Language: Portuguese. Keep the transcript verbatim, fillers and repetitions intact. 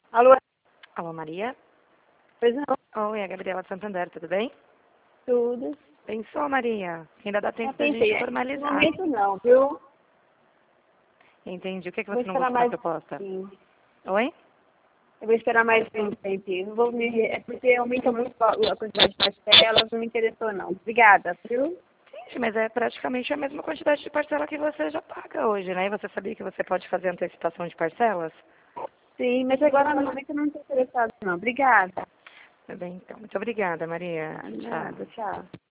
Alô? Alô, Maria? Pois não, Oi, é a Gabriela de Santander, tudo bem? tudo. Pensou, Maria? Ainda dá Já tempo da pensei, gente é, no formalizar. momento não, viu? Entendi. O que, que Vou você não esperar gostou da mais proposta? um Oi? Eu vou esperar mais um tempinho. Não vou me... É porque aumenta muito a a quantidade de parcelas, não me interessou não. Obrigada, viu? Gente, mas é praticamente a mesma quantidade de parcela que você já paga hoje, né? E você sabia que você pode fazer antecipação de parcelas? Sim, mas agora no momento eu não estou interessada não. Obrigada. Tudo bem, então. Muito obrigada, Maria. Tchau. Nada, tchau.